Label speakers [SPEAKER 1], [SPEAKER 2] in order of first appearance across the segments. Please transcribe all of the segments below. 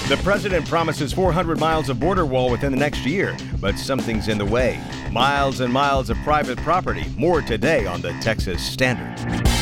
[SPEAKER 1] The president promises 400 miles of border wall within the next year, but something's in the way. Miles and miles of private property. More today on the Texas Standard.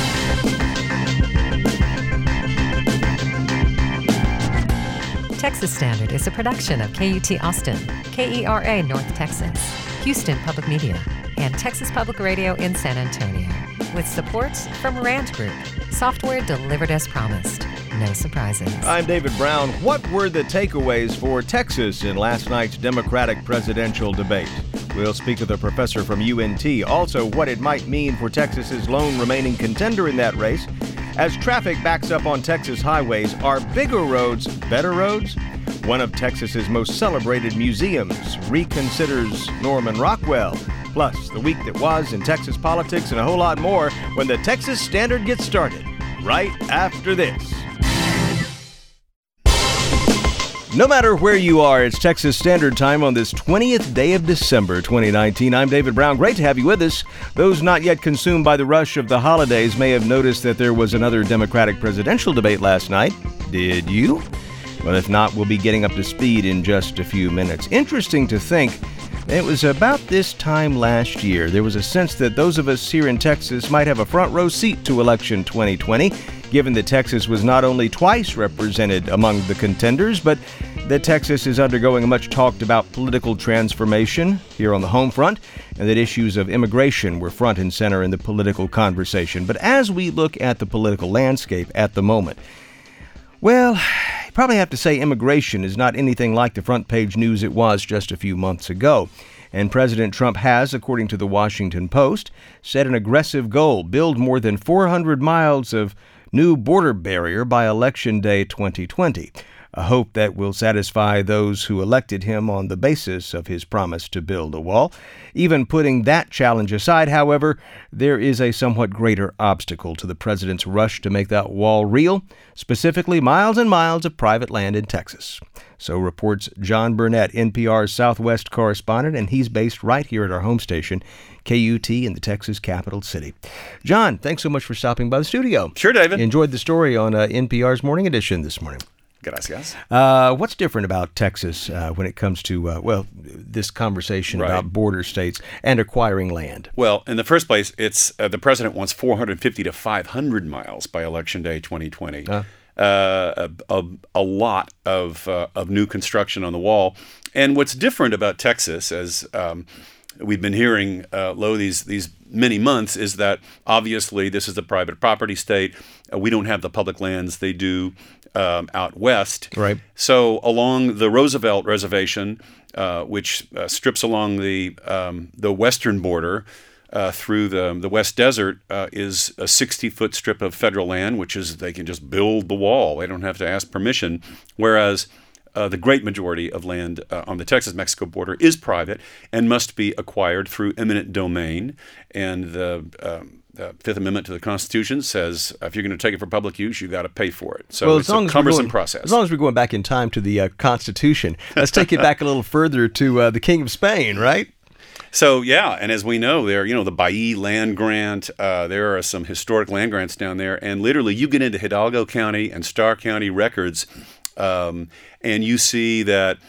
[SPEAKER 2] Texas Standard is a production of KUT Austin, KERA North Texas, Houston Public Media, and Texas Public Radio in San Antonio, with supports from Rand Group, software delivered as promised. No surprises. I'm
[SPEAKER 1] David Brown. What were the takeaways for Texas in last night's Democratic presidential debate? We'll speak with a professor from UNT. Also, what it might mean for Texas's lone remaining contender in that race. As traffic backs up on Texas highways, are bigger roads better roads? One of Texas's most celebrated museums reconsiders Norman Rockwell. Plus, the week that was in Texas politics and a whole lot more when the Texas Standard gets started. Right after this. No matter where you are, it's Texas Standard Time on this 20th day of December 2019. I'm David Brown. Great to have you with us. Those not yet consumed by the rush of the holidays may have noticed that there was another Democratic presidential debate last night. Did you? Well, if not, we'll be getting up to speed in just a few minutes. Interesting to think, it was about this time last year. There was a sense that those of us here in Texas might have a front row seat to election 2020, given that Texas was not only twice represented among the contenders, but that Texas is undergoing a much talked about political transformation here on the home front, and that issues of immigration were front and center in the political conversation. But as we look at the political landscape at the moment, well, you probably have to say immigration is not anything like the front page news it was just a few months ago. And President Trump has, according to the Washington Post, set an aggressive goal: build more than 400 miles of new border barrier by Election Day 2020. A hope that will satisfy those who elected him on the basis of his promise to build a wall. Even putting that challenge aside, however, there is a somewhat greater obstacle to the president's rush to make that wall real, specifically miles and miles of private land in Texas. So reports John Burnett, NPR's Southwest correspondent, and he's based right here at our home station, KUT, in the Texas capital city. John, thanks so much for stopping by the studio.
[SPEAKER 3] Sure, David.
[SPEAKER 1] Enjoyed the story on NPR's Morning Edition this morning.
[SPEAKER 3] Gracias.
[SPEAKER 1] What's different about Texas when it comes to, this conversation about border states and acquiring land?
[SPEAKER 3] Well, in the first place, it's the president wants 450 to 500 miles by Election Day 2020. A lot of new construction on the wall. And what's different about Texas, as we've been hearing these many months, is that obviously this is a private property state. We don't have the public lands they do out west.
[SPEAKER 1] Right.
[SPEAKER 3] So along the Roosevelt Reservation, which strips along the western border through the West Desert, is a 60-foot strip of federal land, which is they can just build the wall. They don't have to ask permission. Whereas the great majority of land on the Texas-Mexico border is private and must be acquired through eminent domain. And the Fifth Amendment to the Constitution says if you're going to take it for public use, you've got to pay for it. So it's a cumbersome process.
[SPEAKER 1] As long as we're going back in time to the Constitution, let's take it back a little further to the King of Spain, right?
[SPEAKER 3] So, yeah, and as we know, there, the Bailly land grant, there are some historic land grants down there, and literally you get into Hidalgo County and Starr County records, and you see that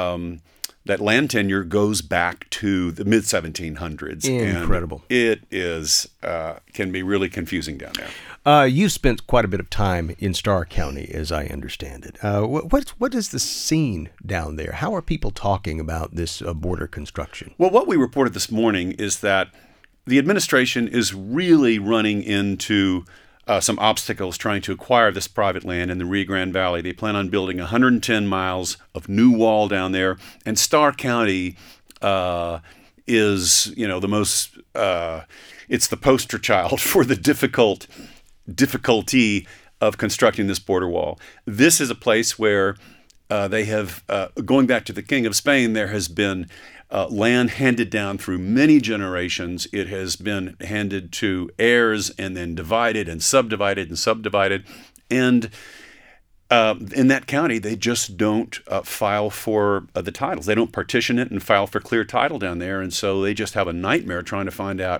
[SPEAKER 3] that land tenure goes back to the mid-1700s.
[SPEAKER 1] Incredible.
[SPEAKER 3] And it is can be really confusing down there.
[SPEAKER 1] You spent quite a bit of time in Starr County, as I understand it. What is the scene down there? How are people talking about this border construction?
[SPEAKER 3] Well, what we reported this morning is that the administration is really running into some obstacles trying to acquire this private land in the Rio Grande Valley. They plan on building 110 miles of new wall down there, and Starr County is, the most. It's the poster child for the difficulty of constructing this border wall. This is a place where they have, going back to the King of Spain, there has been land handed down through many generations. It has been handed to heirs and then divided and subdivided and subdivided. And in that county, they just don't file for the titles. They don't partition it and file for clear title down there. And so they just have a nightmare trying to find out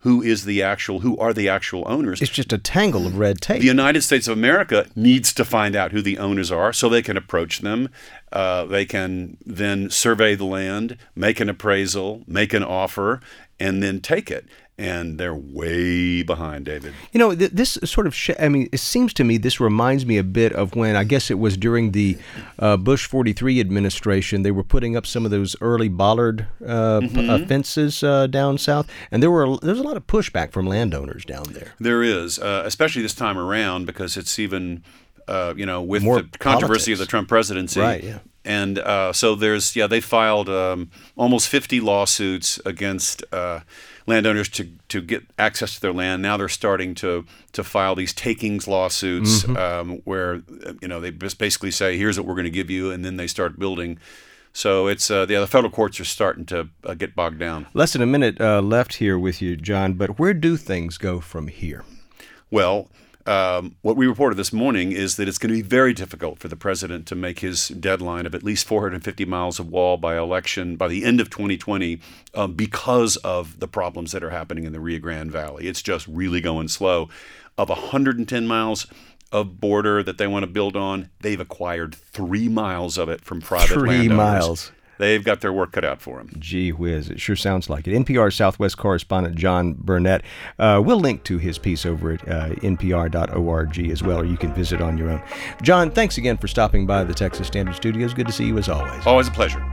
[SPEAKER 3] who are the actual owners.
[SPEAKER 1] It's just a tangle of red tape.
[SPEAKER 3] The United States of America needs to find out who the owners are so they can approach them. They can then survey the land, make an appraisal, make an offer, and then take it. And they're way behind, David.
[SPEAKER 1] This sort of, it seems to me this reminds me a bit of when, I guess it was during the Bush 43 administration, they were putting up some of those early bollard fences down south. And there's a lot of pushback from landowners down there.
[SPEAKER 3] There is, especially this time around, because it's even, with
[SPEAKER 1] more
[SPEAKER 3] the controversy
[SPEAKER 1] politics
[SPEAKER 3] of the Trump presidency.
[SPEAKER 1] Right, yeah.
[SPEAKER 3] And so they filed almost 50 lawsuits against landowners to get access to their land. Now they're starting to file these takings lawsuits where they just basically say, here's what we're going to give you, and then they start building. So it's the federal courts are starting to get bogged down.
[SPEAKER 1] Less than a minute left here with you, John, but where do things go from here?
[SPEAKER 3] Well, what we reported this morning is that it's going to be very difficult for the president to make his deadline of at least 450 miles of wall by the end of 2020 because of the problems that are happening in the Rio Grande Valley. It's just really going slow. Of 110 miles of border that they want to build on, they've acquired 3 miles of it from private landowners.
[SPEAKER 1] 3 miles.
[SPEAKER 3] They've got their work cut out for them.
[SPEAKER 1] Gee whiz, it sure sounds like it. NPR Southwest correspondent John Burnett. We'll link to his piece over at npr.org as well, or you can visit on your own. John, thanks again for stopping by the Texas Standard Studios. Good to see you as always.
[SPEAKER 3] Always a pleasure.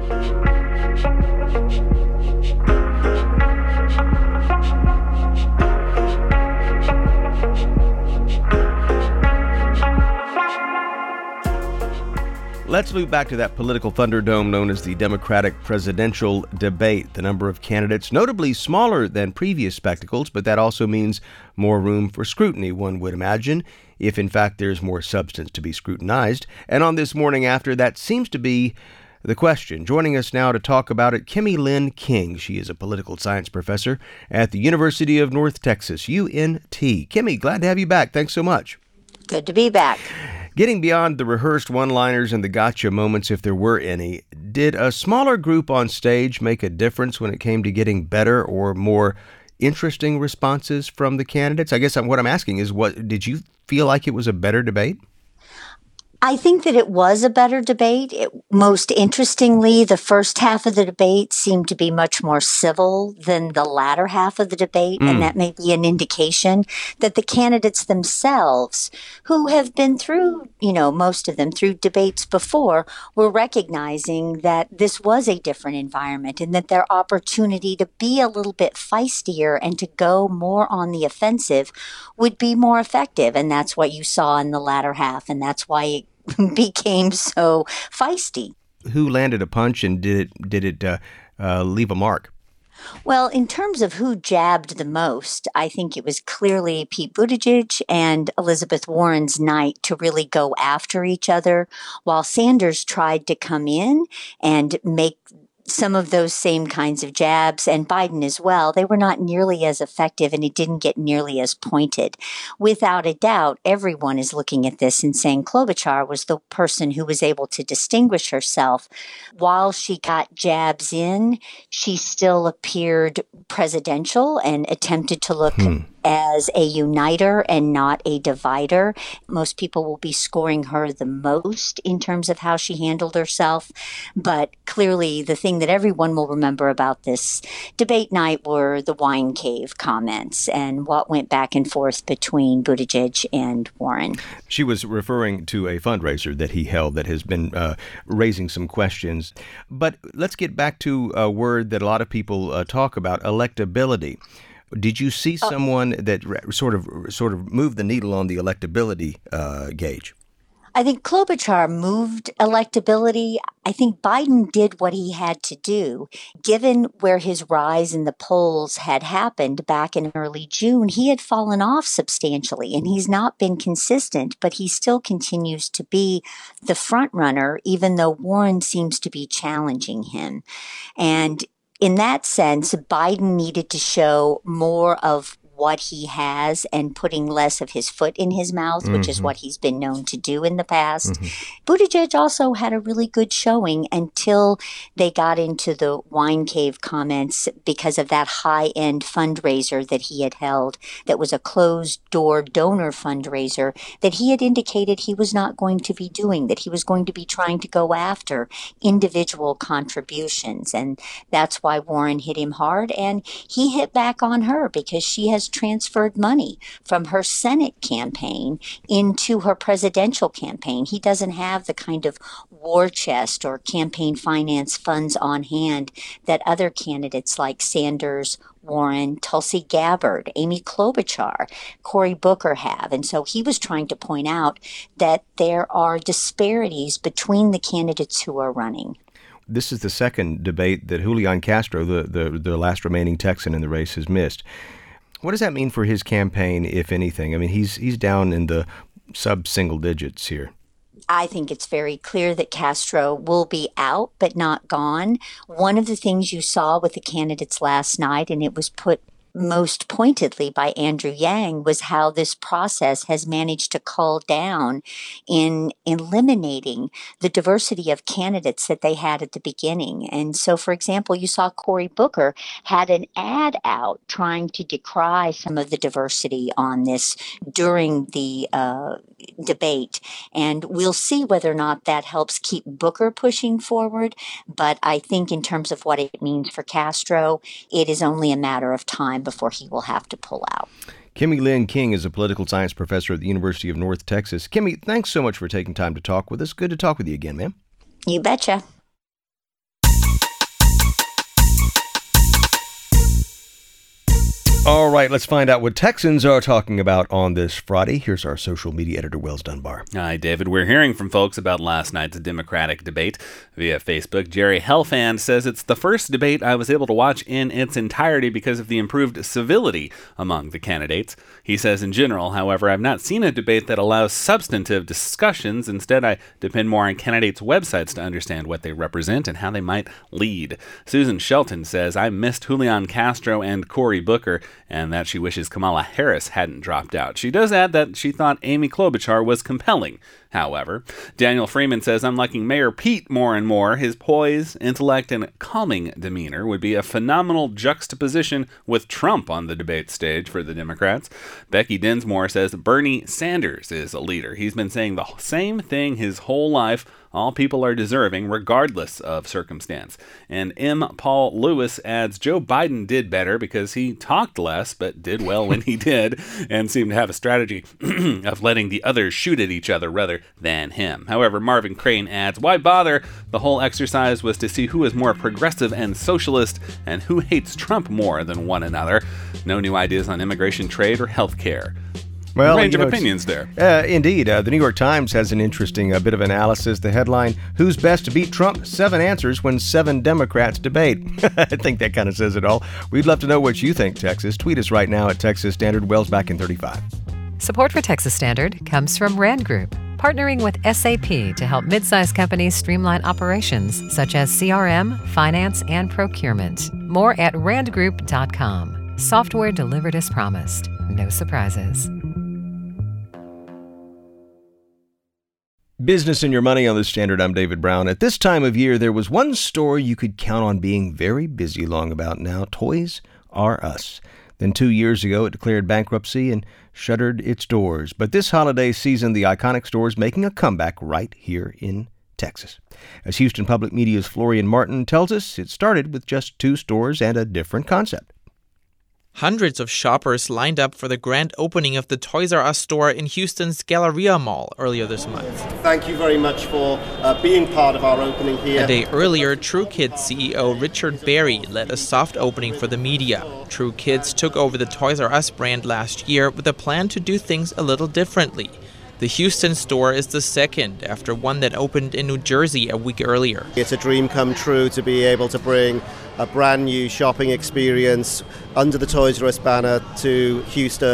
[SPEAKER 1] Let's move back to that political thunderdome known as the Democratic presidential debate. The number of candidates notably smaller than previous spectacles, but that also means more room for scrutiny, one would imagine, if in fact there's more substance to be scrutinized. And on this morning after, that seems to be the question. Joining us now to talk about it, Kimmy Lynn King. She is a political science professor at the University of North Texas, UNT. Kimmy, glad to have you back. Thanks so much.
[SPEAKER 4] Good to be back.
[SPEAKER 1] Getting beyond the rehearsed one-liners and the gotcha moments, if there were any, did a smaller group on stage make a difference when it came to getting better or more interesting responses from the candidates? I guess what I'm asking is, did you feel like it was a better debate?
[SPEAKER 4] I think that it was a better debate. Most interestingly, the first half of the debate seemed to be much more civil than the latter half of the debate, and that may be an indication that the candidates themselves, who have been through, most of them through debates before, were recognizing that this was a different environment and that their opportunity to be a little bit feistier and to go more on the offensive would be more effective. And that's what you saw in the latter half, and that's why it became so feisty.
[SPEAKER 1] Who landed a punch, and did it leave a mark?
[SPEAKER 4] Well, in terms of who jabbed the most, I think it was clearly Pete Buttigieg and Elizabeth Warren's night to really go after each other, while Sanders tried to come in and make some of those same kinds of jabs, and Biden as well. They were not nearly as effective, and it didn't get nearly as pointed. Without a doubt, everyone is looking at this and saying Klobuchar was the person who was able to distinguish herself. While she got jabs in, she still appeared presidential and attempted to look as a uniter and not a divider. Most people will be scoring her the most in terms of how she handled herself. But clearly, the thing that everyone will remember about this debate night were the wine cave comments and what went back and forth between Buttigieg and Warren.
[SPEAKER 1] She was referring to a fundraiser that he held that has been raising some questions. But let's get back to a word that a lot of people talk about, electability. Did you see someone that sort of moved the needle on the electability gauge?
[SPEAKER 4] I think Klobuchar moved electability. I think Biden did what he had to do. Given where his rise in the polls had happened back in early June, he had fallen off substantially, and he's not been consistent, but he still continues to be the front runner, even though Warren seems to be challenging him. And in that sense, Biden needed to show more of what he has and putting less of his foot in his mouth, which is what he's been known to do in the past. Buttigieg also had a really good showing until they got into the wine cave comments because of that high-end fundraiser that he had held that was a closed-door donor fundraiser that he had indicated he was not going to be doing, that he was going to be trying to go after individual contributions. And that's why Warren hit him hard, and he hit back on her because she has transferred money from her Senate campaign into her presidential campaign. He doesn't have the kind of war chest or campaign finance funds on hand that other candidates like Sanders, Warren, Tulsi Gabbard, Amy Klobuchar, Cory Booker have. And so he was trying to point out that there are disparities between the candidates who are running.
[SPEAKER 1] This is the second debate that Julian Castro, the last remaining Texan in the race, has missed. What does that mean for his campaign, if anything? I mean, he's down in the sub-single digits here.
[SPEAKER 4] I think it's very clear that Castro will be out, but not gone. One of the things you saw with the candidates last night, and it was put most pointedly by Andrew Yang, was how this process has managed to cull down in eliminating the diversity of candidates that they had at the beginning. And so, for example, you saw Cory Booker had an ad out trying to decry some of the diversity on this during the debate. And we'll see whether or not that helps keep Booker pushing forward. But I think in terms of what it means for Castro, it is only a matter of time before he will have to pull out.
[SPEAKER 1] Kimmy Lynn King is a political science professor at the University of North Texas. Kimmy, thanks so much for taking time to talk with us. Good to talk with you again, ma'am.
[SPEAKER 4] You betcha.
[SPEAKER 1] All right, let's find out what Texans are talking about on this Friday. Here's our social media editor, Wells Dunbar.
[SPEAKER 5] Hi, David. We're hearing from folks about last night's Democratic debate via Facebook. Jerry Hellfan says it's the first debate I was able to watch in its entirety because of the improved civility among the candidates. He says, in general, however, I've not seen a debate that allows substantive discussions. Instead, I depend more on candidates' websites to understand what they represent and how they might lead. Susan Shelton says, I missed Julian Castro and Cory Booker, and that she wishes Kamala Harris hadn't dropped out. She does add that she thought Amy Klobuchar was compelling. However, Daniel Freeman says, I'm liking Mayor Pete more and more. His poise, intellect, and calming demeanor would be a phenomenal juxtaposition with Trump on the debate stage for the Democrats. Becky Dinsmore says Bernie Sanders is a leader. He's been saying the same thing his whole life. All people are deserving, regardless of circumstance. And M. Paul Lewis adds, Joe Biden did better because he talked less, but did well when he did, and seemed to have a strategy of letting the others shoot at each other rather than him. However, Marvin Crane adds, why bother? The whole exercise was to see who is more progressive and socialist and who hates Trump more than one another. No new ideas on immigration, trade, or health care.
[SPEAKER 1] Well,
[SPEAKER 5] range of opinions there.
[SPEAKER 1] Indeed. The New York Times has an interesting bit of analysis. The headline, Who's Best to Beat Trump? 7 Answers When 7 Democrats Debate. I think that kind of says it all. We'd love to know what you think, Texas. Tweet us right now at Texas Standard. Wells back in 35.
[SPEAKER 2] Support for Texas Standard comes from Rand Group, partnering with SAP to help mid-sized companies streamline operations such as CRM, finance, and procurement. More at randgroup.com. Software delivered as promised. No surprises.
[SPEAKER 1] Business and Your Money on the Standard. I'm David Brown. At this time of year, there was one store you could count on being very busy long about now, Toys R Us. Then 2 years ago, it declared bankruptcy and shuttered its doors. But this holiday season, the iconic store is making a comeback right here in Texas. As Houston Public Media's Florian Martin tells us, it started with just 2 stores and a different concept.
[SPEAKER 6] Hundreds of shoppers lined up for the grand opening of the Toys R Us store in Houston's Galleria Mall earlier this month.
[SPEAKER 7] Thank you very much for being part of our opening here.
[SPEAKER 6] A day earlier, True Kids CEO Richard Berry led a soft opening for the media. True Kids took over the Toys R Us brand last year with a plan to do things a little differently. The Houston store is the second after one that opened in New Jersey a week earlier.
[SPEAKER 7] It's a dream come true to be able to bring a brand new shopping experience under the Toys R Us banner to Houston.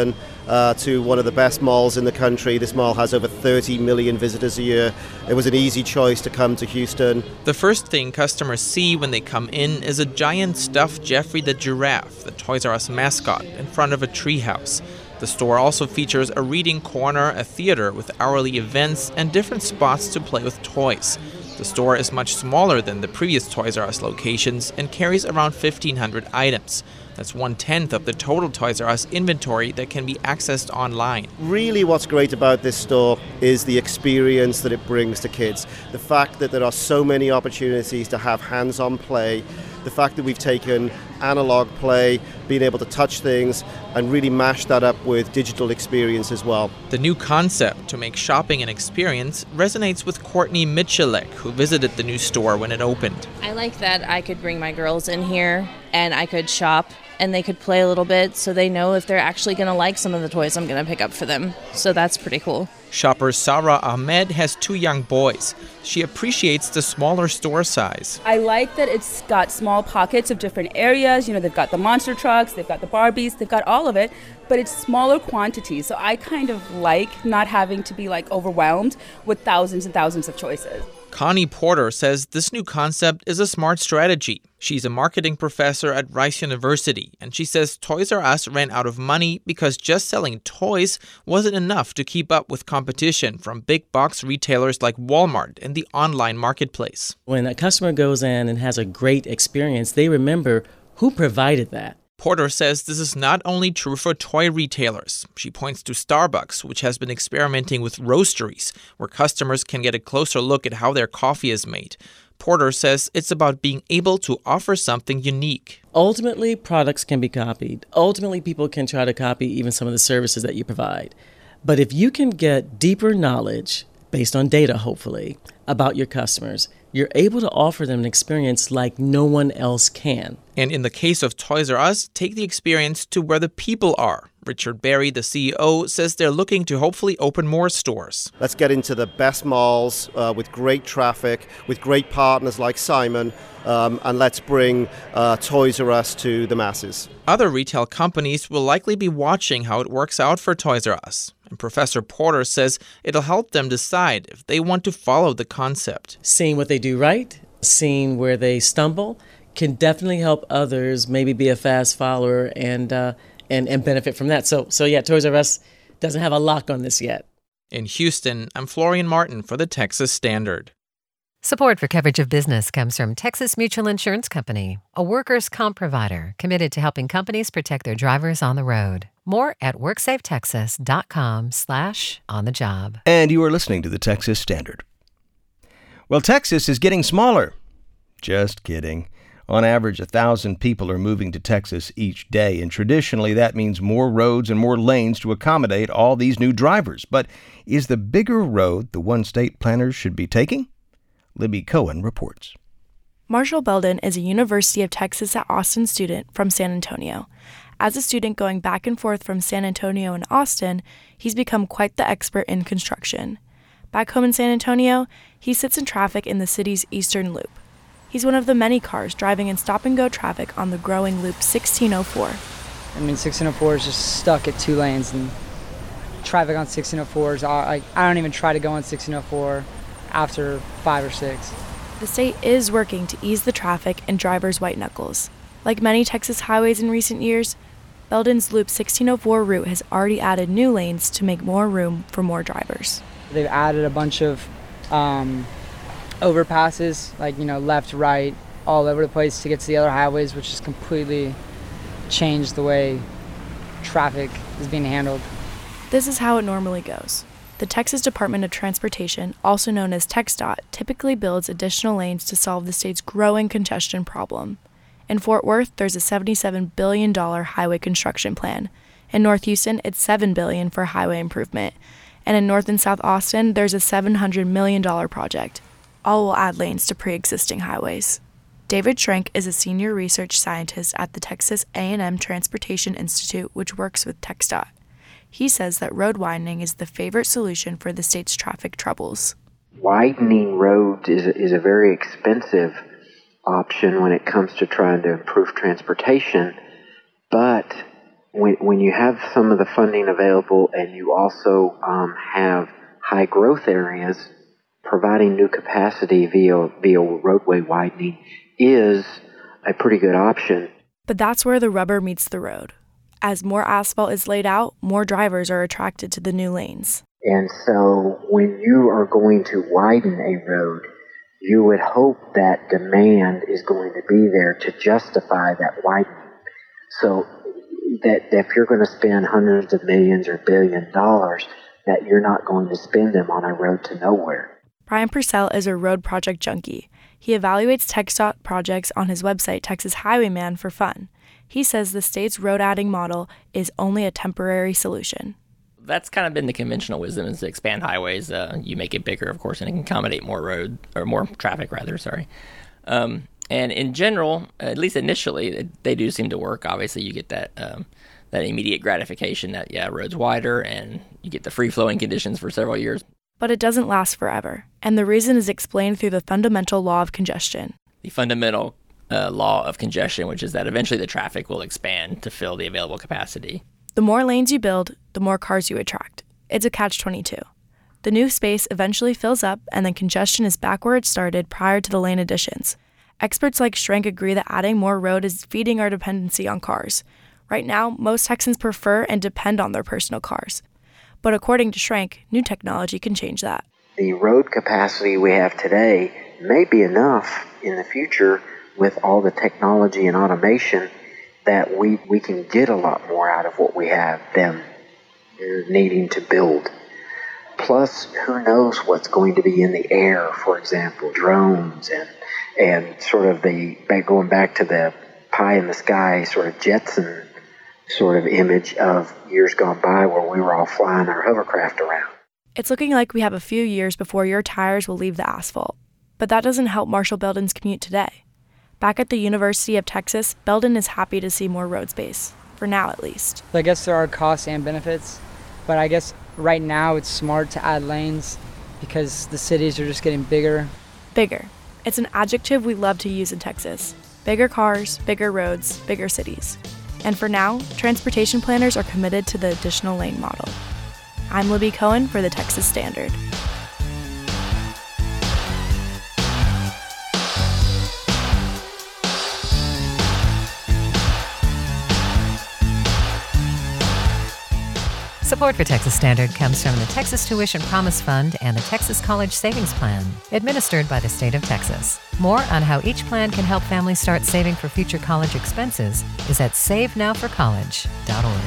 [SPEAKER 7] to one of the best malls in the country. This mall has over 30 million visitors a year. It was an easy choice to come to Houston.
[SPEAKER 6] The first thing customers see when they come in is a giant stuffed Jeffrey the giraffe, the Toys R Us mascot, in front of a treehouse. The store also features a reading corner, a theater with hourly events, and different spots to play with toys. The store is much smaller than the previous Toys R Us locations and carries around 1,500 items. That's 1/10 of the total Toys R Us inventory that can be accessed online.
[SPEAKER 7] Really what's great about this store is the experience that it brings to kids. The fact that there are so many opportunities to have hands-on play. The fact that we've taken analog play, being able to touch things, and really mash that up with digital experience as well.
[SPEAKER 6] The new concept to make shopping an experience resonates with Courtney Michalek, who visited the new store when it opened.
[SPEAKER 8] I like that I could bring my girls in here and I could shop and they could play a little bit so they know if they're actually going to like some of the toys I'm going to pick up for them. So that's pretty cool.
[SPEAKER 6] Shopper Sarah Ahmed has 2 young boys. She appreciates the smaller store size.
[SPEAKER 9] I like that it's got small pockets of different areas. You know, they've got the monster trucks, they've got the Barbies, they've got all of it, but it's smaller quantities. So I kind of like not having to be like overwhelmed with thousands and thousands of choices.
[SPEAKER 6] Connie Porter says this new concept is a smart strategy. She's a marketing professor at Rice University, and she says Toys R Us ran out of money because just selling toys wasn't enough to keep up with competition from big box retailers like Walmart and the online marketplace.
[SPEAKER 10] When a customer goes in and has a great experience, they remember who provided that.
[SPEAKER 6] Porter says this is not only true for toy retailers. She points to Starbucks, which has been experimenting with roasteries, where customers can get a closer look at how their coffee is made. Porter says it's about being able to offer something unique.
[SPEAKER 10] Ultimately, products can be copied. Ultimately, people can try to copy even some of the services that you provide. But if you can get deeper knowledge, based on data hopefully, about your customers, you're able to offer them an experience like no one else can.
[SPEAKER 6] And in the case of Toys R Us, take the experience to where the people are. Richard Berry, the CEO, says they're looking to hopefully open more stores.
[SPEAKER 7] Let's get into the best malls with great traffic, with great partners like Simon, and let's bring Toys R Us to the masses.
[SPEAKER 6] Other retail companies will likely be watching how it works out for Toys R Us. And Professor Porter says it'll help them decide if they want to follow the concept.
[SPEAKER 10] Seeing what they do right, seeing where they stumble, can definitely help others maybe be a fast follower and benefit from that. So yeah, Toys R Us doesn't have a lock on this yet.
[SPEAKER 6] In Houston, I'm Florian Martin for the Texas Standard.
[SPEAKER 2] Support for coverage of business comes from Texas Mutual Insurance Company, a workers' comp provider committed to helping companies protect their drivers on the road. More at WorksafeTexas.com/on-the-job.
[SPEAKER 1] And you are listening to the Texas Standard. Well, Texas is getting smaller. Just kidding. On average, 1,000 people are moving to Texas each day, and traditionally that means more roads and more lanes to accommodate all these new drivers. But is the bigger road the one state planners should be taking? Libby Cohen reports.
[SPEAKER 11] Marshall Belden is a University of Texas at Austin student from San Antonio. As a student going back and forth from San Antonio and Austin, he's become quite the expert in construction. Back home in San Antonio, he sits in traffic in the city's Eastern Loop. He's one of the many cars driving in stop-and-go traffic on the growing Loop 1604.
[SPEAKER 12] 1604 is just stuck at 2 lanes, and traffic on 1604 is, I don't even try to go on 1604 after 5 or 6.
[SPEAKER 11] The state is working to ease the traffic and drivers' white knuckles. Like many Texas highways in recent years, Belden's Loop 1604 route has already added new lanes to make more room for more drivers.
[SPEAKER 12] They've added a bunch of overpasses, left, right, all over the place to get to the other highways, which has completely changed the way traffic is being handled.
[SPEAKER 11] This is how it normally goes. The Texas Department of Transportation, also known as TxDOT, typically builds additional lanes to solve the state's growing congestion problem. In Fort Worth, there's a $77 billion highway construction plan. In North Houston, it's $7 billion for highway improvement. And in North and South Austin, there's a $700 million project. All will add lanes to pre-existing highways. David Schrenk is a senior research scientist at the Texas A&M Transportation Institute, which works with TxDOT. He says that road widening is the favorite solution for the state's traffic troubles.
[SPEAKER 13] Widening roads is a very expensive option when it comes to trying to improve transportation, but when you have some of the funding available and you also have high growth areas, providing new capacity via roadway widening is a pretty good option.
[SPEAKER 11] But that's where the rubber meets the road. As more asphalt is laid out, more drivers are attracted to the new lanes.
[SPEAKER 13] And so when you are going to widen a road, you would hope that demand is going to be there to justify that widening. So that if you're going to spend hundreds of millions or $1 billion, that you're not going to spend them on a road to nowhere.
[SPEAKER 11] Brian Purcell is a road project junkie. He evaluates TxDOT projects on his website, Texas Highwayman, for fun. He says the state's road adding model is only a temporary solution.
[SPEAKER 14] That's kind of been the conventional wisdom, is to expand highways. You make it bigger, of course, and it can accommodate more traffic, rather. And in general, at least initially, they do seem to work. Obviously, you get that immediate gratification that, road's wider, and you get the free-flowing conditions for several years.
[SPEAKER 11] But it doesn't last forever, and the reason is explained through the fundamental law of congestion.
[SPEAKER 14] The fundamental law of congestion, which is that eventually the traffic will expand to fill the available capacity.
[SPEAKER 11] The more lanes you build, the more cars you attract. It's a catch-22. The new space eventually fills up, and then congestion is back where it started prior to the lane additions. Experts like Schrenk agree that adding more road is feeding our dependency on cars. Right now, most Texans prefer and depend on their personal cars. But according to Schrenk, new technology can change that.
[SPEAKER 13] The road capacity we have today may be enough in the future with all the technology and automation that we can get a lot more out of what we have than needing to build. Plus, who knows what's going to be in the air, for example, drones and sort of going back to the pie in the sky sort of Jetson sort of image of years gone by where we were all flying our hovercraft around.
[SPEAKER 11] It's looking like we have a few years before your tires will leave the asphalt. But that doesn't help Marshall Belden's commute today. Back at the University of Texas, Belden is happy to see more road space, for now at least.
[SPEAKER 12] I guess there are costs and benefits, but I guess right now it's smart to add lanes because the cities are just getting bigger.
[SPEAKER 11] Bigger. It's an adjective we love to use in Texas. Bigger cars, bigger roads, bigger cities. And for now, transportation planners are committed to the additional lane model. I'm Libby Cohen for the Texas Standard.
[SPEAKER 2] Support for Texas Standard comes from the Texas Tuition Promise Fund and the Texas College Savings Plan, administered by the state of Texas. More on how each plan can help families start saving for future college expenses is at savenowforcollege.org.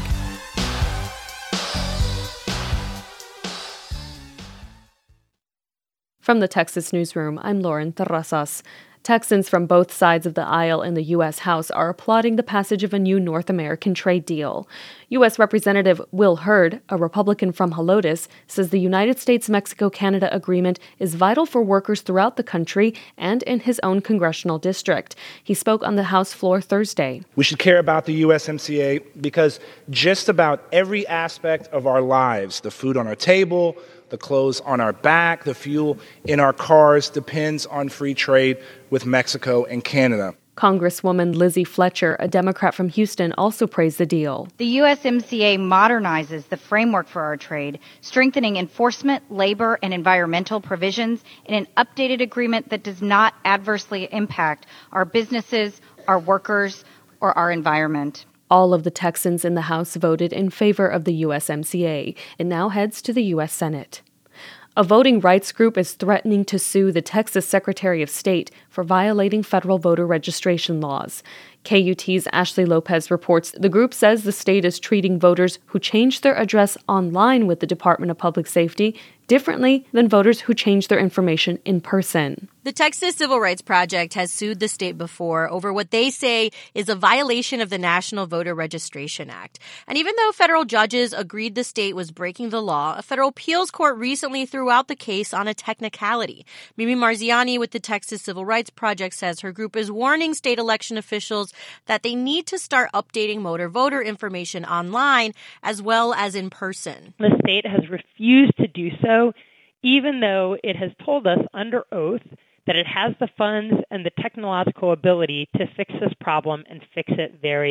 [SPEAKER 15] From the Texas Newsroom, I'm Lauren Terrazas. Texans from both sides of the aisle in the U.S. House are applauding the passage of a new North American trade deal. U.S. Representative Will Hurd, a Republican from Helotes, says the United States-Mexico-Canada agreement is vital for workers throughout the country and in his own congressional district. He spoke on the House floor Thursday.
[SPEAKER 16] We should care about the USMCA because just about every aspect of our lives, the food on our table, the clothes on our back, the fuel in our cars, depends on free trade with Mexico and Canada.
[SPEAKER 15] Congresswoman Lizzie Fletcher, a Democrat from Houston, also praised the deal.
[SPEAKER 17] The USMCA modernizes the framework for our trade, strengthening enforcement, labor, and environmental provisions in an updated agreement that does not adversely impact our businesses, our workers, or our environment.
[SPEAKER 15] All of the Texans in the House voted in favor of the USMCA. It now heads to the U.S. Senate. A voting rights group is threatening to sue the Texas Secretary of State for violating federal voter registration laws. KUT's Ashley Lopez reports the group says the state is treating voters who change their address online with the Department of Public Safety differently than voters who change their information in person.
[SPEAKER 18] The Texas Civil Rights Project has sued the state before over what they say is a violation of the National Voter Registration Act. And even though federal judges agreed the state was breaking the law, a federal appeals court recently threw out the case on a technicality. Mimi Marziani with the Texas Civil Rights Project says her group is warning state election officials that they need to start updating motor voter information online as well as in person.
[SPEAKER 19] The state has refused to do so, even though it has told us under oath that it has the funds and the technological ability to fix this problem and fix it very,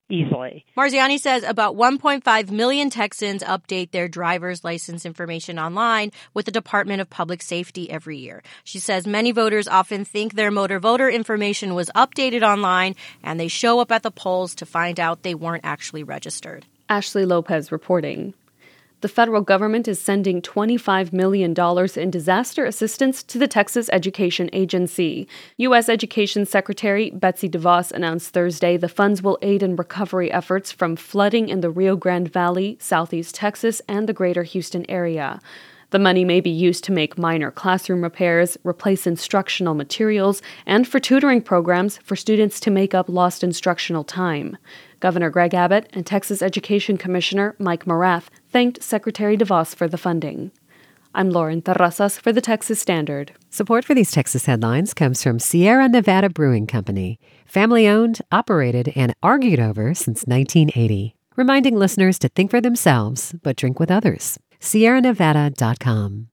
[SPEAKER 19] easily.
[SPEAKER 18] Marziani says about 1.5 million Texans update their driver's license information online with the Department of Public Safety every year. She says many voters often think their motor voter information was updated online, and they show up at the polls to find out they weren't actually registered.
[SPEAKER 15] Ashley Lopez reporting. The federal government is sending $25 million in disaster assistance to the Texas Education Agency. U.S. Education Secretary Betsy DeVos announced Thursday the funds will aid in recovery efforts from flooding in the Rio Grande Valley, southeast Texas, and the greater Houston area. The money may be used to make minor classroom repairs, replace instructional materials, and for tutoring programs for students to make up lost instructional time. Governor Greg Abbott and Texas Education Commissioner Mike Morath thanked Secretary DeVos for the funding. I'm Lauren Terrazas for the Texas Standard.
[SPEAKER 2] Support for these Texas headlines comes from Sierra Nevada Brewing Company, family-owned, operated, and argued over since 1980. Reminding listeners to think for themselves, but drink with others. SierraNevada.com.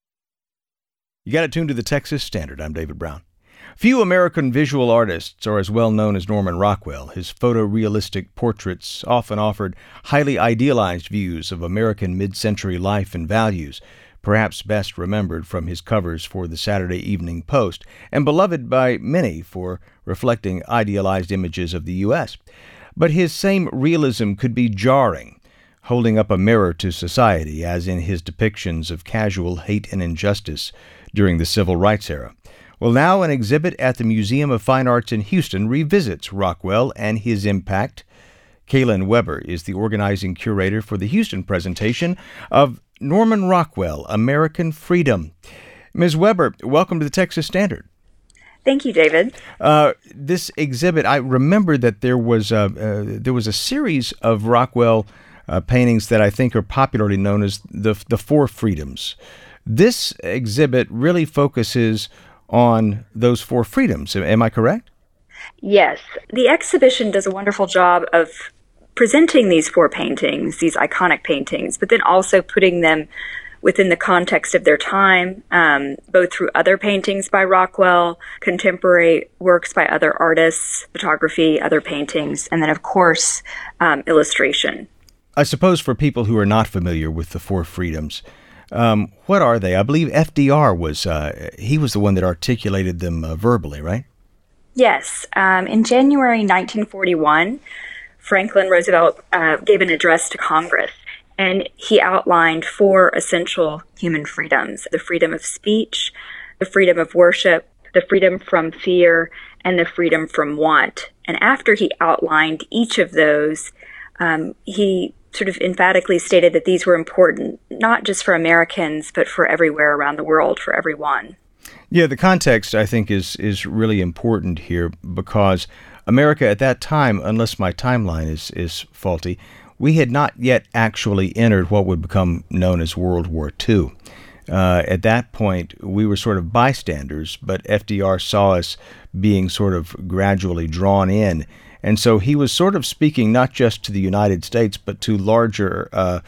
[SPEAKER 1] You got it tuned to the Texas Standard. I'm David Brown. Few American visual artists are as well known as Norman Rockwell. His photorealistic portraits often offered highly idealized views of American mid-century life and values, perhaps best remembered from his covers for the Saturday Evening Post, and beloved by many for reflecting idealized images of the U.S. But his same realism could be jarring, holding up a mirror to society, as in his depictions of casual hate and injustice during the Civil Rights era. Well, now an exhibit at the Museum of Fine Arts in Houston revisits Rockwell and his impact. Kaylin Weber is the organizing curator for the Houston presentation of Norman Rockwell, American Freedom. Ms. Weber, welcome to the Texas Standard.
[SPEAKER 20] Thank you, David.
[SPEAKER 1] This exhibit, I remember that there was a series of Rockwell paintings that I think are popularly known as the Four Freedoms. This exhibit really focuses on those four freedoms. Am I correct?
[SPEAKER 20] Yes. The exhibition does a wonderful job of presenting these four paintings, these iconic paintings, but then also putting them within the context of their time, both through other paintings by Rockwell, contemporary works by other artists, photography, other paintings, and then, of course, illustration.
[SPEAKER 1] I suppose for people who are not familiar with the four freedoms, what are they? I believe FDR was the one that articulated them verbally, right?
[SPEAKER 20] Yes. In January 1941, Franklin Roosevelt gave an address to Congress, and he outlined four essential human freedoms: the freedom of speech, the freedom of worship, the freedom from fear, and the freedom from want. And after he outlined each of those, he sort of emphatically stated that these were important, not just for Americans, but for everywhere around the world, for everyone.
[SPEAKER 1] Yeah, the context, I think, is really important here, because America at that time, unless my timeline is faulty, we had not yet actually entered what would become known as World War II. At that point, we were sort of bystanders, but FDR saw us being sort of gradually drawn in. And so he was sort of speaking not just to the United States, but to larger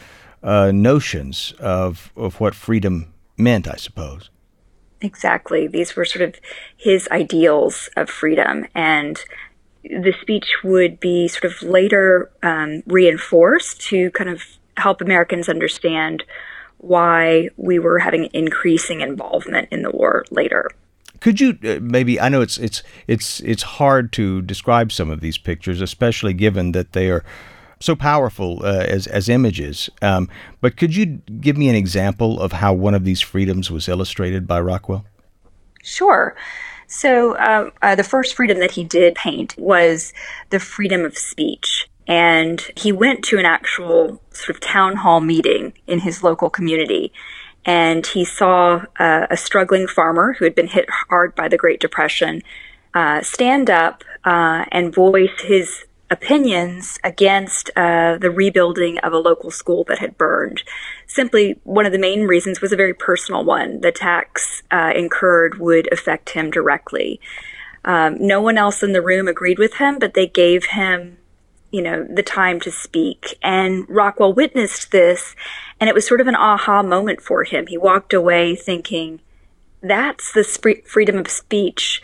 [SPEAKER 1] notions of what freedom meant, I suppose.
[SPEAKER 20] Exactly. These were sort of his ideals of freedom. And the speech would be sort of later reinforced to kind of help Americans understand why we were having increasing involvement in the war later.
[SPEAKER 1] Could you maybe, I know it's hard to describe some of these pictures, especially given that they are so powerful as images, but could you give me an example of how one of these freedoms was illustrated by Rockwell?
[SPEAKER 20] Sure. So the first freedom that he did paint was the freedom of speech. And he went to an actual sort of town hall meeting in his local community. And he saw a struggling farmer who had been hit hard by the Great Depression stand up and voice his opinions against the rebuilding of a local school that had burned. Simply, one of the main reasons was a very personal one. The tax incurred would affect him directly. No one else in the room agreed with him, but they gave him, the time to speak. And Rockwell witnessed this, and it was sort of an aha moment for him. He walked away thinking, that's the freedom of speech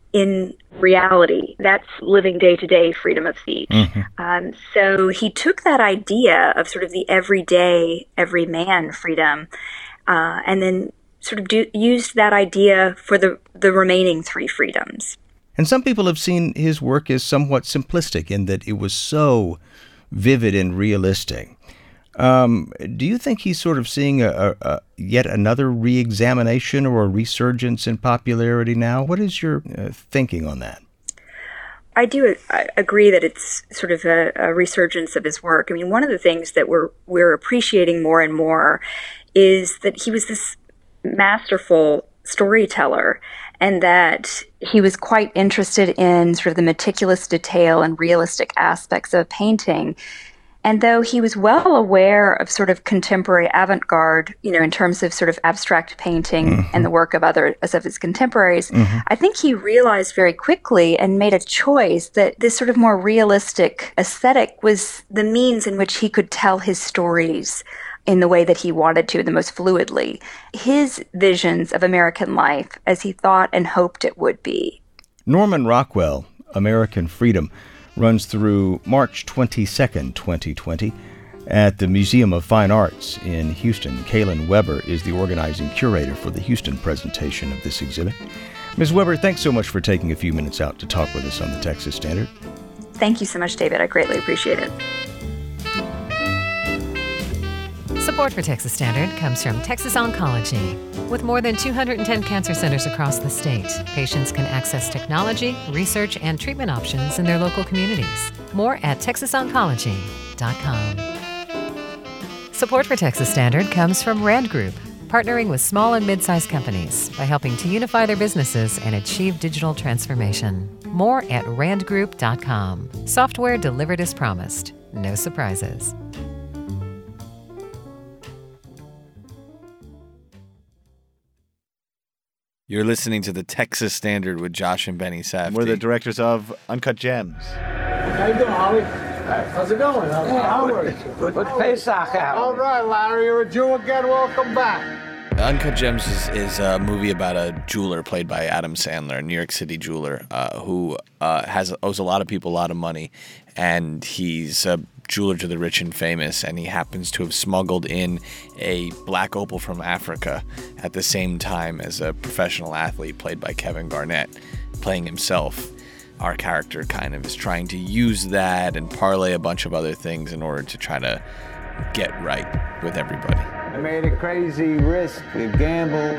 [SPEAKER 20] in reality. That's living day-to-day freedom of speech. So he took that idea of sort of the everyday, everyman freedom, and then sort of used that idea for the remaining three freedoms.
[SPEAKER 1] And some people have seen his work as somewhat simplistic in that it was so vivid and realistic. Do you think he's sort of seeing a yet another re-examination or a resurgence in popularity now? What is your thinking on that?
[SPEAKER 20] I agree that it's sort of a resurgence of his work. I mean, one of the things that we're appreciating more and more is that he was this masterful storyteller, and that he was quite interested in sort of the meticulous detail and realistic aspects of painting. And though he was well aware of sort of contemporary avant-garde, in terms of sort of abstract painting and the work of his contemporaries, I think he realized very quickly and made a choice that this sort of more realistic aesthetic was the means in which he could tell his stories in the way that he wanted to, the most fluidly. His visions of American life as he thought and hoped it would be.
[SPEAKER 1] Norman Rockwell, American Freedom, runs through March 22nd, 2020 at the Museum of Fine Arts in Houston. Kaylin Weber is the organizing curator for the Houston presentation of this exhibit. Ms. Weber, thanks so much for taking a few minutes out to talk with us on the Texas Standard.
[SPEAKER 20] Thank you so much, David. I greatly appreciate it.
[SPEAKER 2] Support for Texas Standard comes from Texas Oncology. With more than 210 cancer centers across the state, patients can access technology, research, and treatment options in their local communities. More at texasoncology.com. Support for Texas Standard comes from Rand Group, partnering with small and mid-sized companies by helping to unify their businesses and achieve digital transformation. More at randgroup.com. Software delivered as promised. No surprises.
[SPEAKER 21] You're listening to the Texas Standard with Josh and Benny Safdie.
[SPEAKER 22] We're the directors of Uncut Gems.
[SPEAKER 23] How you doing, Holly? How's it going? Hey, Howard. Good Pesach out. All right, Larry. You're a Jew again. Welcome back.
[SPEAKER 21] Uncut Gems is a movie about a jeweler played by Adam Sandler, a New York City jeweler who owes a lot of people a lot of money, and he's a jeweler to the rich and famous, and he happens to have smuggled in a black opal from Africa at the same time as a professional athlete played by Kevin Garnett, playing himself. Our character kind of is trying to use that and parlay a bunch of other things in order to try to get right with everybody.
[SPEAKER 23] I made a crazy risk, a gamble,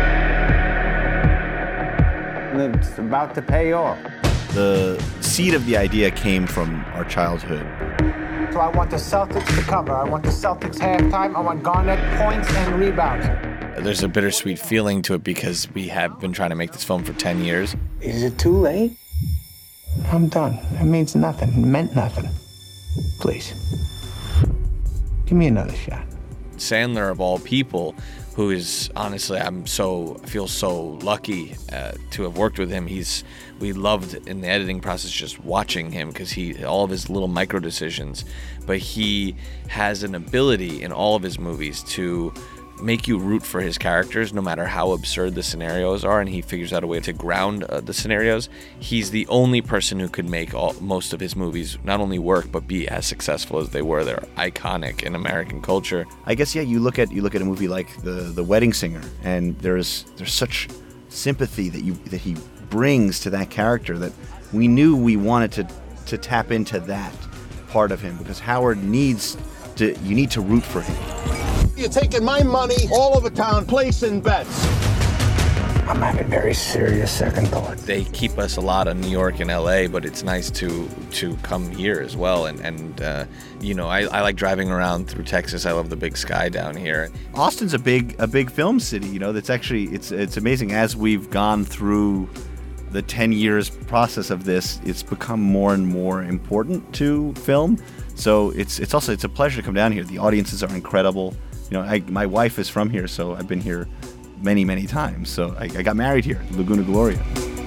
[SPEAKER 23] and it's about to pay off.
[SPEAKER 22] The seed of the idea came from our childhood.
[SPEAKER 23] So I want the Celtics to cover. I want the Celtics halftime. I want Garnett points and rebounds.
[SPEAKER 21] There's a bittersweet feeling to it because we have been trying to make this film for 10 years.
[SPEAKER 23] Is it too late? I'm done. It means nothing. It meant nothing. Please. Give me another shot.
[SPEAKER 21] Sandler, of all people, who is honestly, I feel so lucky to have worked with him. We loved in the editing process just watching him because all of his little micro decisions, but he has an ability in all of his movies to make you root for his characters no matter how absurd the scenarios are, and he figures out a way to ground the scenarios. He's the only person who could make most of his movies not only work but be as successful as they were. They're iconic in American culture.
[SPEAKER 22] I guess you look at a movie like The Wedding Singer, and there's such sympathy that he brings to that character that we knew we wanted to tap into that part of him, because Howard you need to root for him.
[SPEAKER 23] You're taking my money all over town, placing bets. I'm having very serious second thoughts.
[SPEAKER 21] They keep us a lot in New York and LA, but it's nice to come here as well. And I like driving around through Texas. I love the big sky down here.
[SPEAKER 22] Austin's a big film city. That's actually it's amazing. As we've gone through the 10 years process of this, it's become more and more important to film. So it's a pleasure to come down here. The audiences are incredible. My wife is from here, so I've been here many times. So I got married here, Laguna Gloria.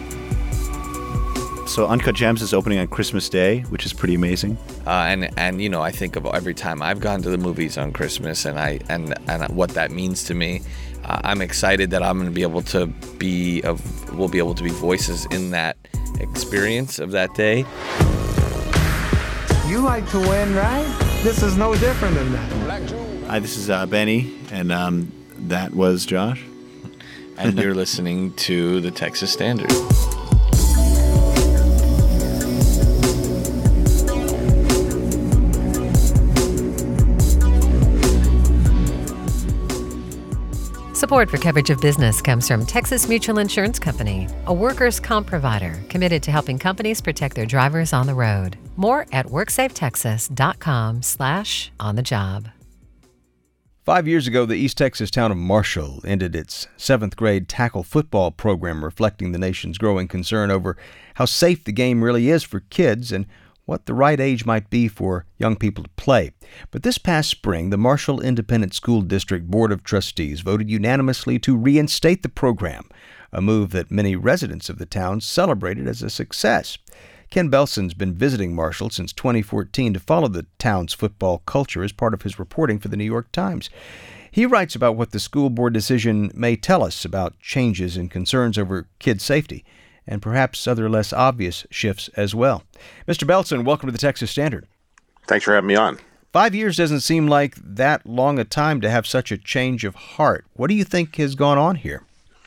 [SPEAKER 22] So Uncut Gems is opening on Christmas Day, which is pretty amazing.
[SPEAKER 21] And I think of every time I've gone to the movies on Christmas and what that means to me. I'm excited that I'm going to be able to we'll be able to be voices in that experience of that day.
[SPEAKER 23] You like to win, right? This is no different than that.
[SPEAKER 22] Hi, this is Benny, and that was Josh.
[SPEAKER 21] And you're listening to the Texas Standard.
[SPEAKER 2] Support for coverage of business comes from Texas Mutual Insurance Company, a workers' comp provider committed to helping companies protect their drivers on the road. More at WorksafeTexas.com/on-the-job.
[SPEAKER 1] 5 years ago, the East Texas town of Marshall ended its 7th grade tackle football program, reflecting the nation's growing concern over how safe the game really is for kids and what the right age might be for young people to play. But this past spring, the Marshall Independent School District Board of Trustees voted unanimously to reinstate the program, a move that many residents of the town celebrated as a success. Ken Belson's been visiting Marshall since 2014 to follow the town's football culture as part of his reporting for the New York Times. He writes about what the school board decision may tell us about changes and concerns over kids' safety, and perhaps other less obvious shifts as well. Mr. Belson, welcome to the Texas Standard.
[SPEAKER 3] Thanks for having me on.
[SPEAKER 1] 5 years doesn't seem like that long a time to have such a change of heart. What do you think has gone on here?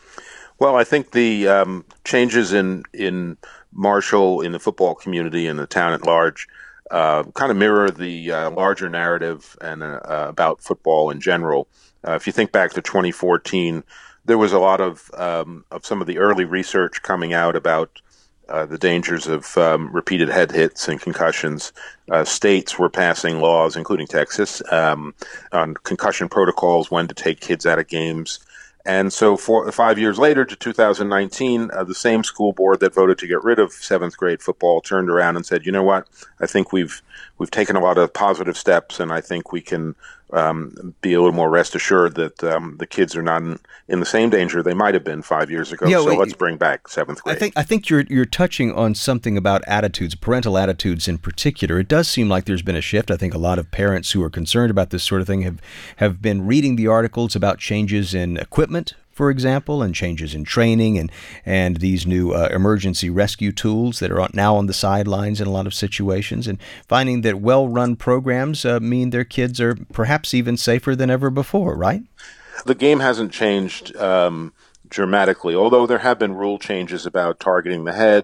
[SPEAKER 3] Well, I think the changes in Marshall, in the football community, and the town at large, kind of mirror the larger narrative and about football in general. If you think back to 2014, there was a lot of some of the early research coming out about the dangers of repeated head hits and concussions. States were passing laws, including Texas, on concussion protocols, when to take kids out of games. And so 5 years later, to 2019, the same school board that voted to get rid of 7th grade football turned around and said, you know what, I think we've taken a lot of positive steps, and I think we can be a little more rest assured that the kids are not in the same danger they might have been 5 years ago. So let's bring back 7th grade.
[SPEAKER 1] I think you're touching on something about attitudes, parental attitudes in particular. It does seem like there's been a shift. I think a lot of parents who are concerned about this sort of thing have been reading the articles about changes in equipment, for example, and changes in training and these new emergency rescue tools that are now on the sidelines in a lot of situations, and finding that well-run programs mean their kids are perhaps even safer than ever before, right?
[SPEAKER 3] The game hasn't changed dramatically, although there have been rule changes about targeting the head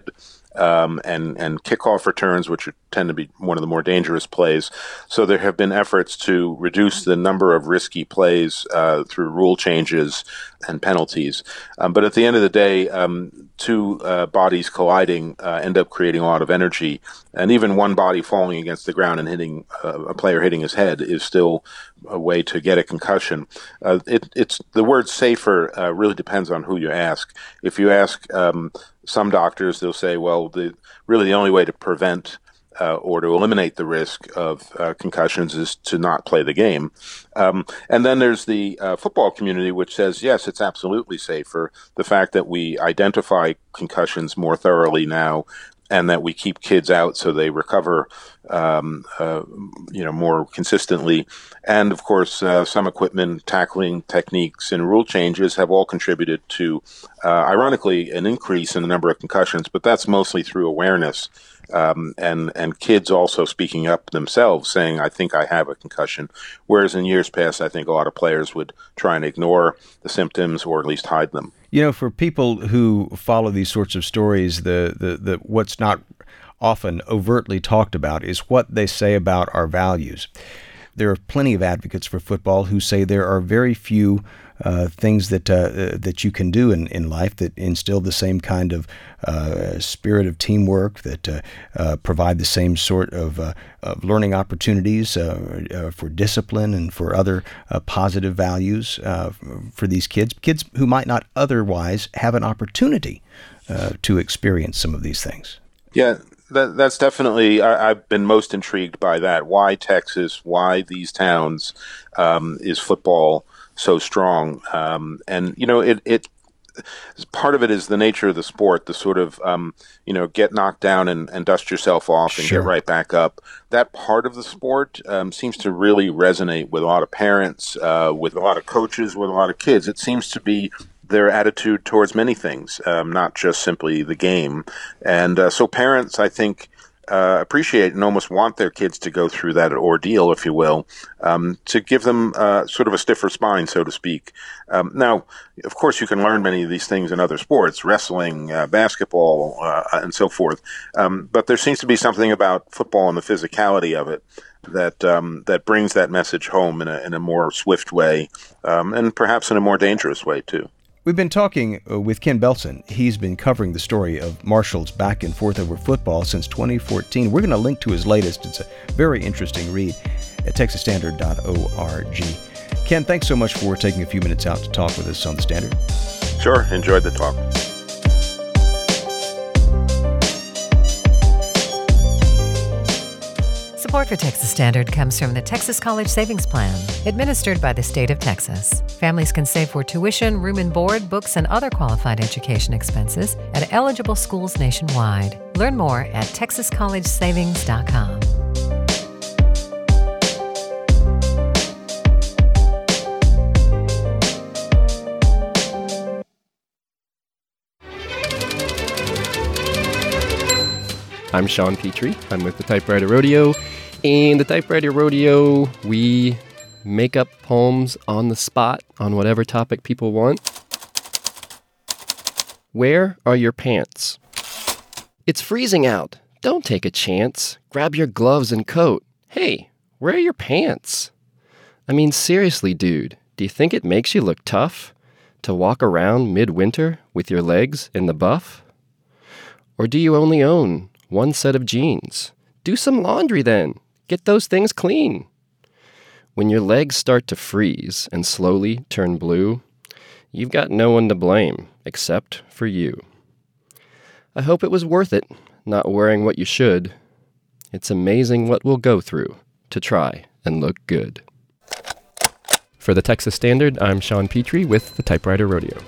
[SPEAKER 3] and kickoff returns, which tend to be one of the more dangerous plays. So there have been efforts to reduce the number of risky plays through rule changes and penalties. But at the end of the day, two bodies colliding end up creating a lot of energy. And even one body falling against the ground and hitting a player hitting his head is still a way to get a concussion. It's the word safer really depends on who you ask. If you ask some doctors, they'll say, well, the only way to prevent or to eliminate the risk of concussions is to not play the game. And then there's the football community, which says, yes, it's absolutely safer. The fact that we identify concussions more thoroughly now, and that we keep kids out so they recover, more consistently. And of course, some equipment, tackling techniques, and rule changes have all contributed to, ironically, an increase in the number of concussions. But that's mostly through awareness, and kids also speaking up themselves, saying, "I think I have a concussion." Whereas in years past, I think a lot of players would try and ignore the symptoms or at least hide them.
[SPEAKER 1] You know, for people who follow these sorts of stories, the what's not often overtly talked about is what they say about our values. There are plenty of advocates for football who say there are very few things that you can do in life that instill the same kind of spirit of teamwork, that provide the same sort of learning opportunities for discipline and for other positive values for these kids who might not otherwise have an opportunity to experience some of these things.
[SPEAKER 3] Yeah. That's definitely, I've been most intrigued by that. Why Texas? Why these towns? Is football so strong? And, part of it is the nature of the sport, the sort of, get knocked down and dust yourself off and
[SPEAKER 1] Sure.
[SPEAKER 3] get right back up. That part of the sport seems to really resonate with a lot of parents, with a lot of coaches, with a lot of kids. It seems to be their attitude towards many things, not just simply the game. And so parents, I think, appreciate and almost want their kids to go through that ordeal, if you will, to give them sort of a stiffer spine, so to speak. Now, of course, you can learn many of these things in other sports, wrestling, basketball, and so forth. But there seems to be something about football and the physicality of it that brings that message home in a more swift way, and perhaps in a more dangerous way, too.
[SPEAKER 1] We've been talking with Ken Belson. He's been covering the story of Marshall's back and forth over football since 2014. We're going to link to his latest. It's a very interesting read at texasstandard.org. Ken, thanks so much for taking a few minutes out to talk with us on The Standard.
[SPEAKER 3] Sure. Enjoyed the talk.
[SPEAKER 2] Support for Texas Standard comes from the Texas College Savings Plan, administered by the state of Texas. Families can save for tuition, room and board, books, and other qualified education expenses at eligible schools nationwide. Learn more at texascollegesavings.com.
[SPEAKER 4] I'm Sean Petrie. I'm with the Typewriter Rodeo. In the Typewriter Rodeo, we make up poems on the spot on whatever topic people want. Where are your pants? It's freezing out. Don't take a chance. Grab your gloves and coat. Hey, where are your pants? I mean, seriously, dude, do you think it makes you look tough to walk around midwinter with your legs in the buff? Or do you only own one set of jeans? Do some laundry then. Get those things clean. When your legs start to freeze and slowly turn blue, you've got no one to blame except for you. I hope it was worth it, not wearing what you should. It's amazing what we'll go through to try and look good. For the Texas Standard, I'm Sean Petrie with the Typewriter Rodeo.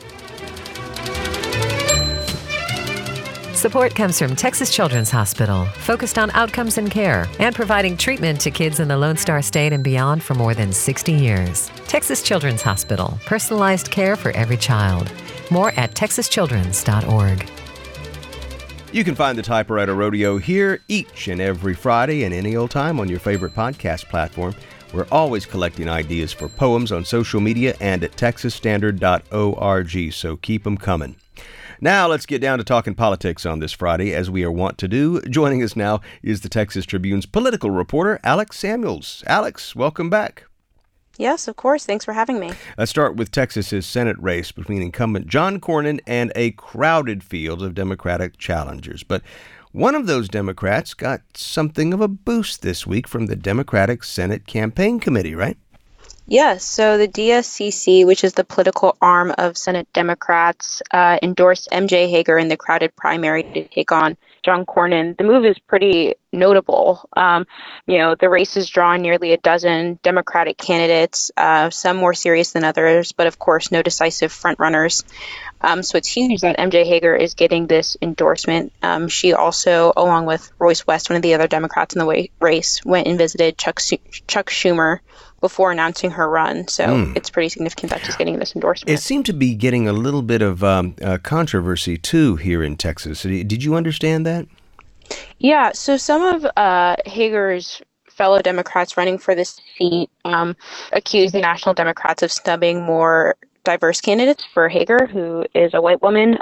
[SPEAKER 2] Support comes from Texas Children's Hospital, focused on outcomes and care, and providing treatment to kids in the Lone Star State and beyond for more than 60 years. Texas Children's Hospital, personalized care for every child. More at texaschildrens.org.
[SPEAKER 1] You can find the Typewriter Rodeo here each and every Friday and any old time on your favorite podcast platform. We're always collecting ideas for poems on social media and at texasstandard.org, so keep them coming. Now let's get down to talking politics on this Friday, as we are wont to do. Joining us now is the Texas Tribune's political reporter, Alex Samuels. Alex, welcome back.
[SPEAKER 5] Yes, of course. Thanks for having me.
[SPEAKER 1] Let's start with Texas's Senate race between incumbent John Cornyn and a crowded field of Democratic challengers. But one of those Democrats got something of a boost this week from the Democratic Senate Campaign Committee, right?
[SPEAKER 5] Yes, so the DSCC, which is the political arm of Senate Democrats, endorsed MJ Hager in the crowded primary to take on John Cornyn. The move is pretty notable. The race has drawn nearly a dozen Democratic candidates, some more serious than others, but of course no decisive frontrunners. So it's huge that MJ Hager is getting this endorsement. She also, along with Royce West, one of the other Democrats in the race, went and visited Chuck Schumer before announcing her run. So it's pretty significant that she's getting this endorsement.
[SPEAKER 1] It seemed to be getting a little bit of controversy, too, here in Texas. Did you understand that?
[SPEAKER 5] Yeah, so some of Hager's fellow Democrats running for this seat accused the National Democrats of snubbing more diverse candidates for Hager, who is a white woman.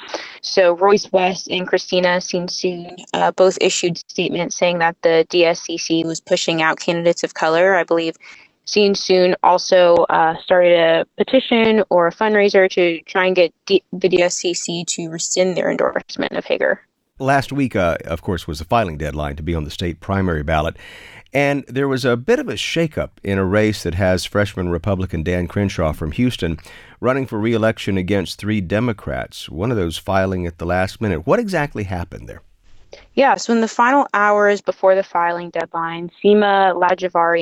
[SPEAKER 5] So Royce West and Christina Sinsoon both issued statements saying that the DSCC was pushing out candidates of color. I believe Sinsoon also started a petition or a fundraiser to try and get the DSCC to rescind their endorsement of Hager.
[SPEAKER 1] Last week, of course, was the filing deadline to be on the state primary ballot. And there was a bit of a shakeup in a race that has freshman Republican Dan Crenshaw from Houston running for re-election against three Democrats, one of those filing at the last minute. What exactly happened there?
[SPEAKER 5] Yeah, so in the final hours before the filing deadline, Seema Lajavarian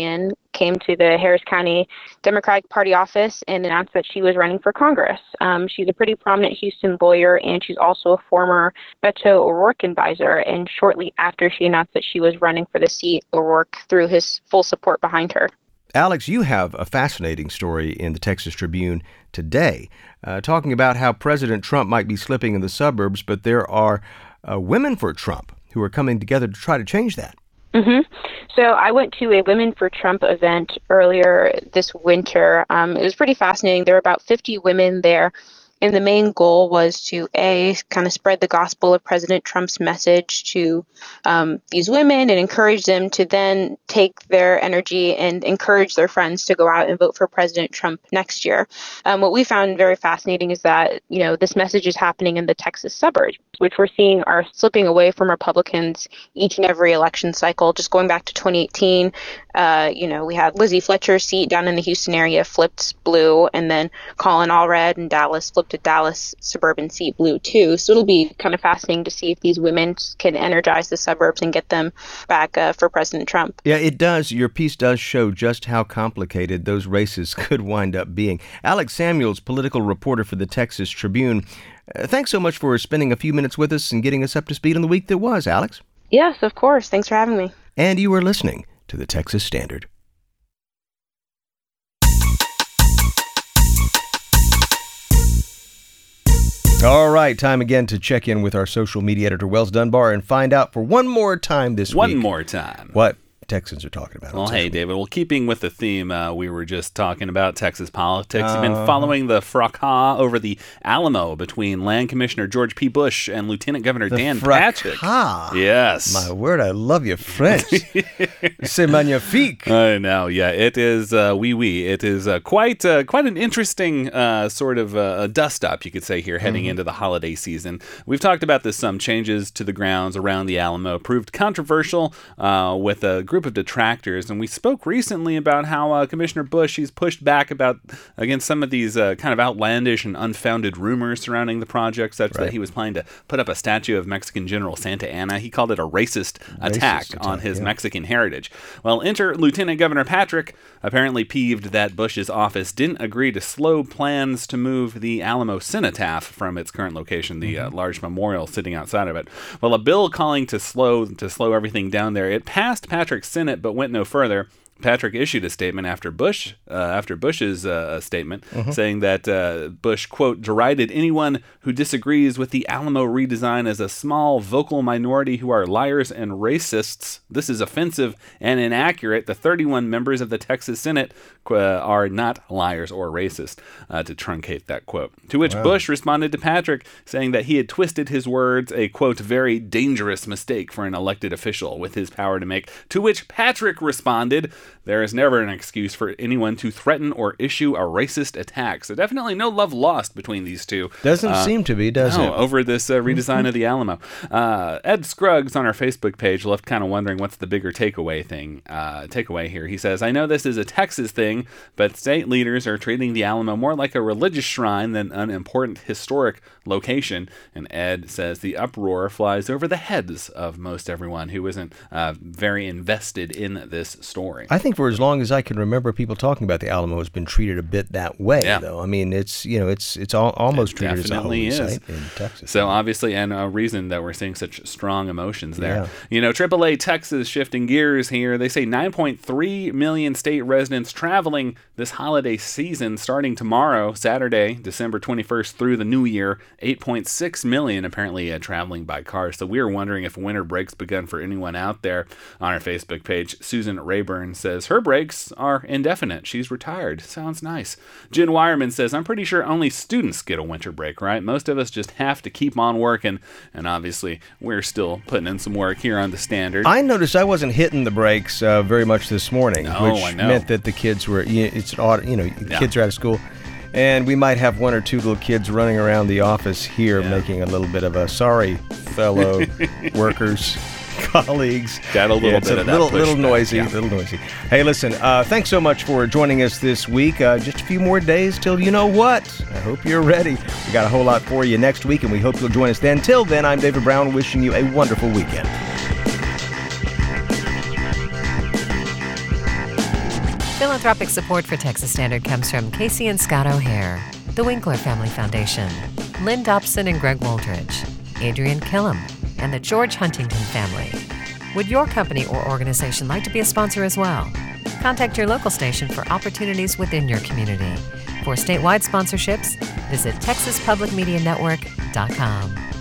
[SPEAKER 5] came to the Harris County Democratic Party office and announced that she was running for Congress. She's a pretty prominent Houston lawyer, and she's also a former Beto O'Rourke advisor. And shortly after she announced that she was running for the seat, O'Rourke threw his full support behind her.
[SPEAKER 1] Alex, you have a fascinating story in the Texas Tribune today, talking about how President Trump might be slipping in the suburbs, but there are women for Trump who are coming together to try to change that.
[SPEAKER 5] Mm-hmm. So I went to a Women for Trump event earlier this winter. It was pretty fascinating. There were about 50 women there. And the main goal was to, kind of spread the gospel of President Trump's message to these women and encourage them to then take their energy and encourage their friends to go out and vote for President Trump next year. What we found very fascinating is that, this message is happening in the Texas suburbs, which we're seeing are slipping away from Republicans each and every election cycle. Just going back to 2018, we had Lizzie Fletcher's seat down in the Houston area flipped blue, and then Colin Allred in Dallas flipped to Dallas suburban seat blue too. So it'll be kind of fascinating to see if these women can energize the suburbs and get them back for President Trump.
[SPEAKER 1] Yeah, it does. Your piece does show just how complicated those races could wind up being. Alex Samuels, political reporter for the Texas Tribune. Thanks so much for spending a few minutes with us and getting us up to speed on the week that was, Alex.
[SPEAKER 5] Yes, of course. Thanks for having me.
[SPEAKER 1] And you are listening to the Texas Standard. All right, time again to check in with our social media editor, Wells Dunbar, and find out for one more time this week.
[SPEAKER 7] One more time.
[SPEAKER 1] What Texans are talking about.
[SPEAKER 7] Well, hey, David. Well, keeping with the theme, we were just talking about Texas politics. You've been following the fracas over the Alamo between Land Commissioner George P. Bush and Lieutenant Governor Dan Patrick. Yes.
[SPEAKER 1] My word, I love your French. C'est magnifique.
[SPEAKER 7] I know, yeah. It is, It is quite an interesting sort of a dust-up, you could say, here heading into the holiday season. We've talked about this. Some changes to the grounds around the Alamo proved controversial with a group of detractors, and we spoke recently about how Commissioner Bush, he's pushed back against some of these kind of outlandish and unfounded rumors surrounding the project, such that he was planning to put up a statue of Mexican General Santa Anna. He called it a racist attack on his Mexican heritage. Well, enter Lieutenant Governor Patrick, apparently peeved that Bush's office didn't agree to slow plans to move the Alamo Cenotaph from its current location, the large memorial sitting outside of it. Well, a bill calling to slow everything down there, it passed Patrick's Senate, but went no further. Patrick issued a statement after Bush's statement, saying that Bush, quote, derided anyone who disagrees with the Alamo redesign as a small vocal minority who are liars and racists. This is offensive and inaccurate. The 31 members of the Texas Senate are not liars or racist, to truncate that quote. To which Bush responded to Patrick, saying that he had twisted his words, a, quote, very dangerous mistake for an elected official with his power to make. To which Patrick responded, there is never an excuse for anyone to threaten or issue a racist attack. So definitely no love lost between these two.
[SPEAKER 1] Doesn't seem to be, does it?
[SPEAKER 7] Over this redesign of the Alamo. Ed Scruggs on our Facebook page left kind of wondering what's the bigger takeaway here. He says, I know this is a Texas thing, but state leaders are treating the Alamo more like a religious shrine than an important historic location. And Ed says the uproar flies over the heads of most everyone who isn't very invested in this story.
[SPEAKER 1] I think for as long as I can remember, people talking about the Alamo has been treated a bit that way, though. I mean, it's almost treated as a holy site in Texas.
[SPEAKER 7] So obviously, and a reason that we're seeing such strong emotions there. Yeah. AAA Texas shifting gears here. They say 9.3 million state residents traveling this holiday season starting tomorrow, Saturday, December 21st through the new year. 8.6 million apparently traveling by car. So we are wondering if winter breaks begun for anyone out there. On our Facebook page, Susan Rayburn says her breaks are indefinite. She's retired. Sounds nice. Jen Wireman says, I'm pretty sure only students get a winter break, right? Most of us just have to keep on working. And obviously, we're still putting in some work here on the Standard.
[SPEAKER 1] I noticed I wasn't hitting the brakes very much this morning, which meant that the kids were, kids are out of school. And we might have one or two little kids running around the office here making a little bit of a sorry, fellow workers, colleagues.
[SPEAKER 7] Got a little bit of that
[SPEAKER 1] little noisy. Hey, listen, thanks so much for joining us this week. Just a few more days till you know what. I hope you're ready. We got a whole lot for you next week, and we hope you'll join us then. Till then, I'm David Brown, wishing you a wonderful weekend.
[SPEAKER 2] Philanthropic support for Texas Standard comes from Casey and Scott O'Hare, the Winkler Family Foundation, Lynn Dobson and Greg Woldridge, Adrian Killam, and the George Huntington family. Would your company or organization like to be a sponsor as well? Contact your local station for opportunities within your community. For statewide sponsorships, visit TexasPublicMediaNetwork.com.